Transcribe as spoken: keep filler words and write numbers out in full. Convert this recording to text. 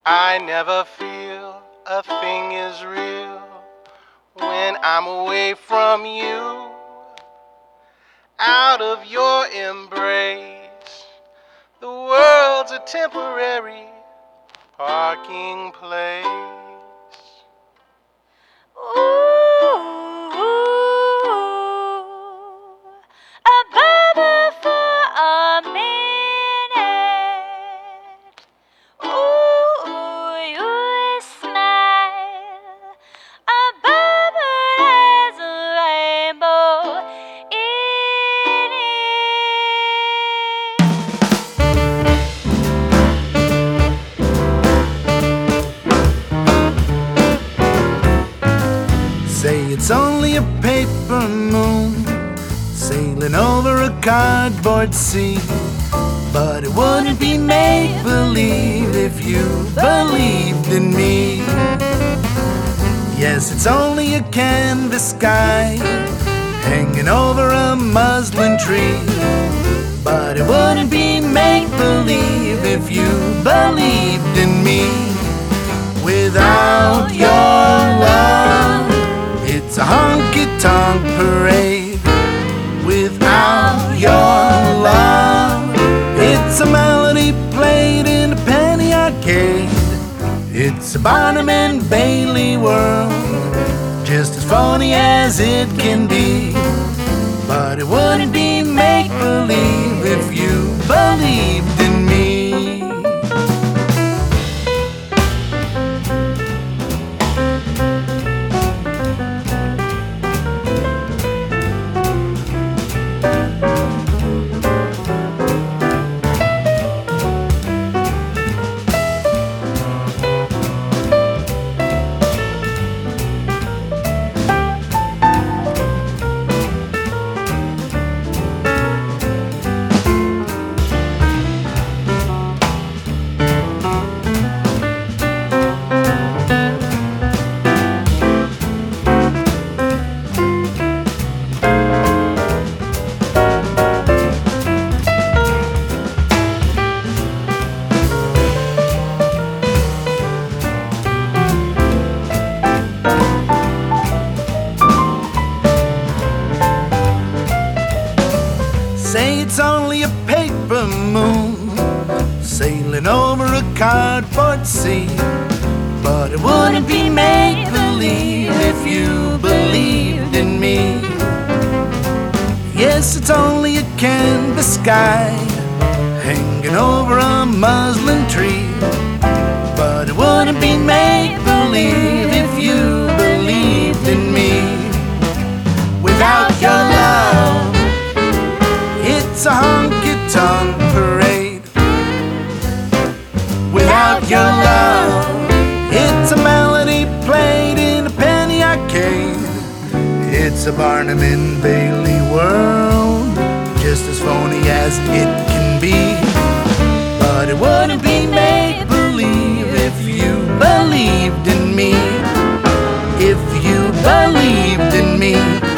I never feel a thing is real when I'm away from you, out of your embrace. The world's a temporary parking place. Ooh, a bubble for a minute. Ooh, your smile, a bubble as a rainbow in Say it's only a paper moon sailing over a cardboard sea, but it wouldn't be make-believe if you believed in me. Yes, it's only a canvas sky hanging over a muslin tree, but it wouldn't be make-believe if you believed in me. Without your love, it's a honky-tonk parade. Without your love, it's a melody played in a penny arcade. It's a Barnum and Bailey world, just as phony as it can be. But it wouldn't be make-believe if you believed in me. Say it's only a paper moon sailing over a cardboard sea, but it wouldn't be make-believe if you believed in me. Yes, it's only a canvas sky hanging over a muslin tree, but it wouldn't be make-believe if you believed in me. Without your love, it's a honky-tonk parade. Without your love, it's a melody played in a penny arcade. It's a Barnum and Bailey world, just as phony as it can be. But it wouldn't be make-believe if you believed in me. If you believed in me.